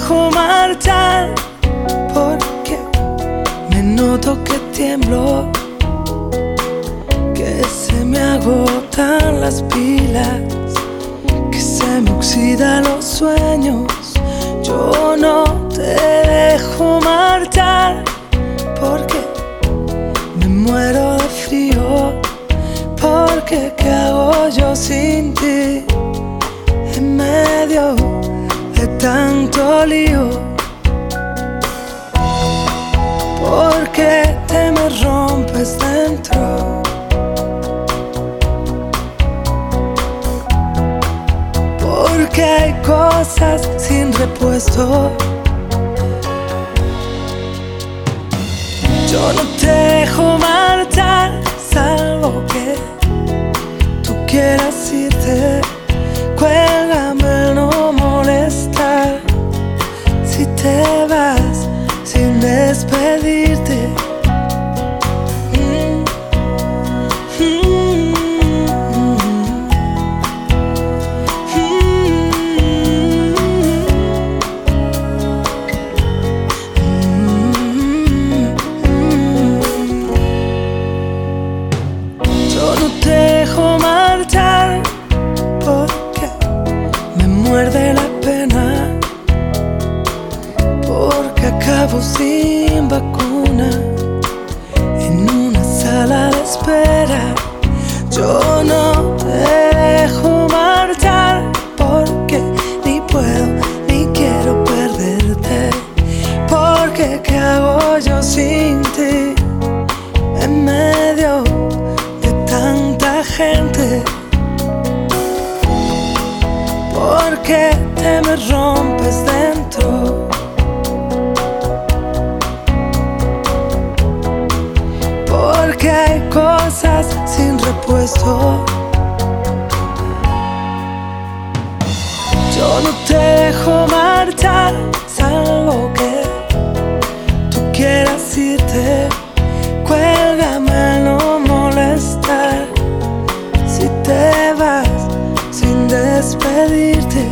dejo marchar porque me noto que tiemblo, que se me agotan las pilas, que se me oxidan los sueños. Yo no te dejo marchar porque me muero de frío, porque ¿qué hago yo sin ti en medio de tanto lío? Porque te me rompes dentro, porque hay cosas sin repuesto. Yo no te dejo marchar, salvo que tú quieras irte. Cuélgame, no molestar si te vas sin despedirte. Yo no te dejo marchar porque me muerde la pena, porque acabo sin vacuna en una sala de espera. Yo no te dejo marchar porque ni puedo ni quiero perderte, porque ¿qué hago yo sin ti en medio de tanta gente? Porque te me rompes dentro, porque hay cosas sin repuesto. Yo no te dejo marchar, salvo que tú quieras irte. Cuélgame, no molestar si te vas sin despedirte.